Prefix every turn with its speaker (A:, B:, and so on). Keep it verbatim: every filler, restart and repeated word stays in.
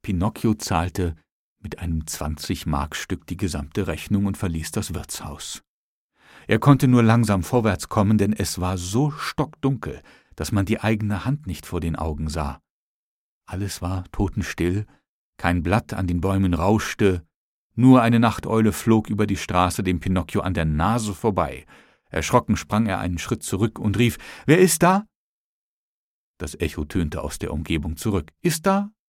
A: Pinocchio zahlte mit einem zwanzig-Mark-Stück die gesamte Rechnung und verließ das Wirtshaus. Er konnte nur langsam vorwärts kommen, denn es war so stockdunkel, dass man die eigene Hand nicht vor den Augen sah. Alles war totenstill, kein Blatt an den Bäumen rauschte, nur eine Nachteule flog über die Straße dem Pinocchio an der Nase vorbei. Erschrocken sprang er einen Schritt zurück und rief: »Wer ist da?« Das Echo tönte aus der Umgebung zurück: »Ist da